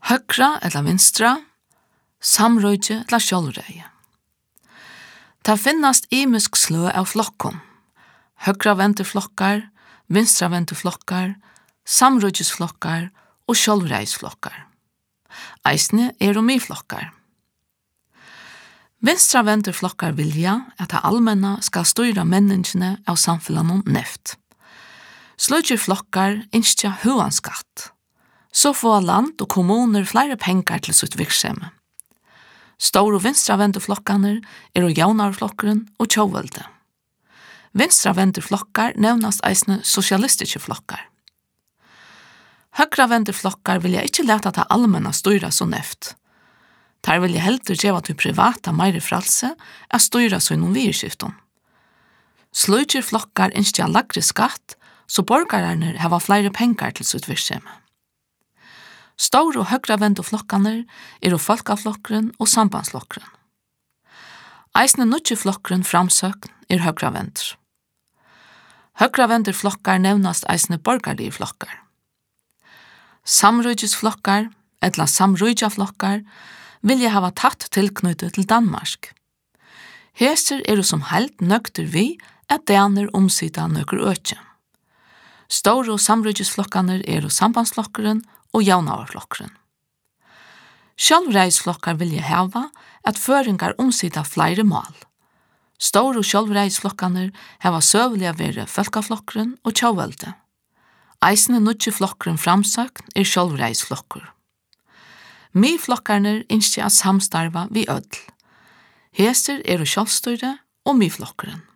Høgra eller vinstra, samrøyde eller sjálvræði. Ta finnast imisk slø av flokkum. Høgravendte flokkar, vinstravendte flokkar, samrøydsflokkar og sjálvræðisflokkar. Eisne miflokkar. Vinstravendte flokkar vilja at det allmenna skal styra menningene av samfellanon neft. Sløyger flokkar innskja huanskatt. Så får land og kommuner flere pengar til sitt virksomhet. Stor- og vinstravendte flokkane jaunarflokkeren og tjovelde. Vinstravendte flokkar nevnast eisne sosialistiske flokkar. Høgravendte flokkar vilja ikkje leta ta allmenna styra så neft. Der vilja heldur gjeva til privata meire fralse a styra så innom virskifton. Sløyger flokkar innskja lagre skatt, så borgarerne hava flere pengar til sitt virksomhet. Stor- og høgravendte flokkane folkaflokkeren og sambandsflokkeren. Eisne nutje flokkeren framsøkn høgravendter. Høgravendte flokkar nevnast eisne borgarlige flokkar. Samrøydsflokkar, etla samrøydsflokkar, vilja hava tatt tilknyttet til Danmark. Heser som helt nøgter vi at daner omsida nøkker økje. Store- og samrøydsflokkane sambandsflokkeren og jaunavarflokkeren. Sjálvræðisflokkar vilja hava at føringar omsida flere mål. Store- og sjálvræðisflokkane hava søvliga vere folkaflokkeren og tjovelde. Eisne nutje flokkeren framsøkn sjálvræðisflokkur. Miflokkarne innskja samstarva vi ødl. Heser sjálvstøyre og miflokkeren.